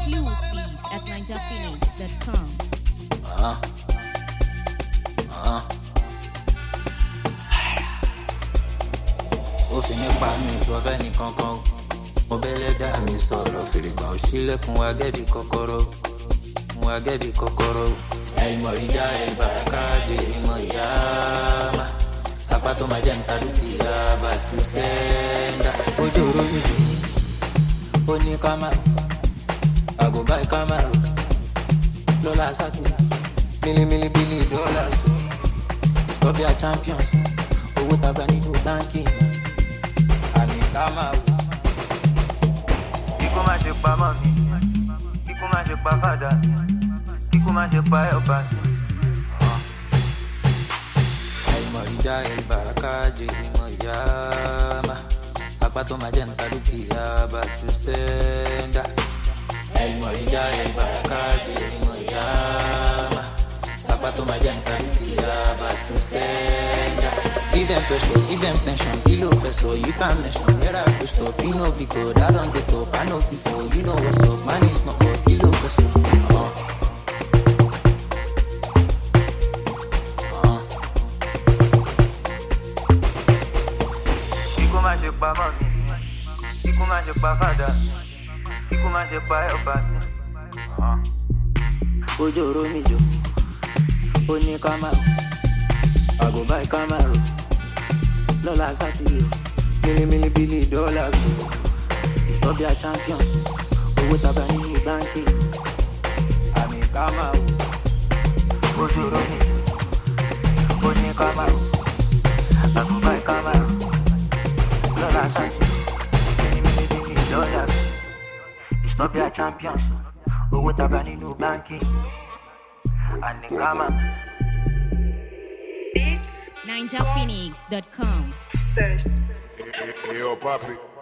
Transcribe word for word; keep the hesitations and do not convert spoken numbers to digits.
Exclusive at ninja phoenix dot com. Uh-huh. Uh-huh. Ó fi nípa mi sọ bẹ́ẹ̀ ni kankan. Mo bẹ́lẹ̀ dá mi sọ̀rọ̀ fìrìgbà ò sílẹ̀kùn wa gẹ́bí kọ́kọ́rọ́. Wa gẹ́bí kọ́kọ́rọ́. El morija, el baraka, jeri moyama. Sapato magenta dukia, batu senda. Ojoro yuju, oni Camaro. I go buy Camaro. Lola sati, mili mili billi dollars. Stop your champions. Owo tabani do banking. Ami Camaro. Kíkú má ṣe pa mọ́ mi, kíkú má ṣe pa fàdà, kíkú má ṣe pa ẹ̀ ọ̀bà. El morija, el baraka, jeri moyama. Sapato magenta dukia, batu senda. El morija, el baraka, jeri moyama. Sapato magenta dukia, batu senda. Give them pressure, give them tension. Kilo feso, you can't mention. Where I go stop, you know because I on the top. I know before, you know what's up. Man, it's not hot, kilo feso. Uh-huh. Uh-huh. Kíkú má ṣe pa mọ́ mi, kíkú má ṣe pa fàdà, kíkú má ṣe pa ẹ̀ ọ̀bà. Ojoro mi jò, ó ní Camaro. I go buy Camaro. Lola sati, mili mili billi dollars. Stop your champions. Owo tabani ní banking. Ami Camaro. Ojoro mi jò, ó ní Camaro. I go buy Camaro. Lola sati, mili mili billi dollars. Stop your champions. Owo tabani ní banking. Ami Camaro. ninja phoenix dot com. Hey, yo, Poppy.